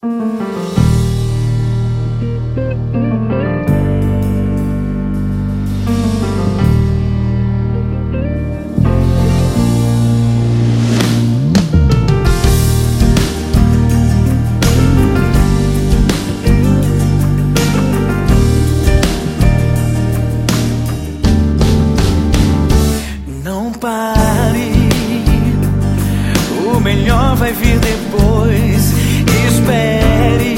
Não pare, o melhor vai vir depois. Espere,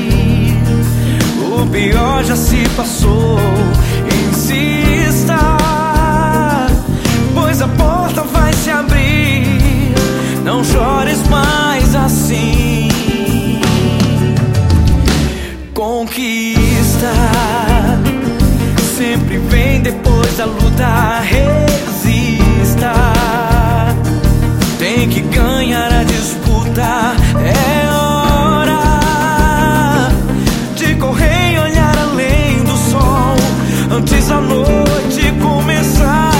o pior já se passou. Insista, pois a porta vai se abrir. Não chores mais assim. Conquista sempre vem depois da luta. Resista, tem que ganhar a disputa. É hora de correr e olhar além do sol, antes da noite começar.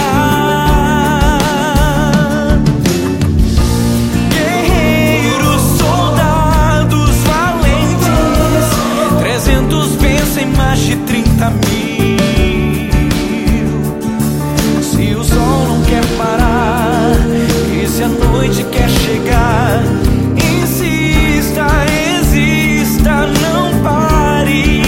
Guerreiros, soldados valentes, 300 vencem mais de 30 mil. Se o sol não quer parar, e se a noite quer chegar, insista, exista, não pare.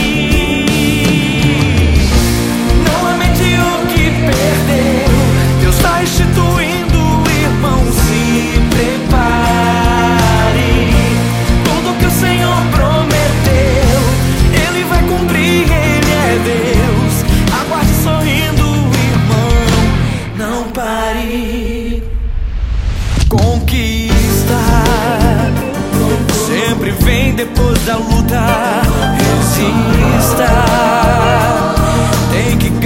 Não lamente o que perdeu, Deus está instituindo, irmão, se prepare. Tudo que o Senhor prometeu, Ele vai cumprir, Ele é Deus. Aguarde sorrindo, irmão, não pare. Conquista sempre vem depois da luta. Resista, tem que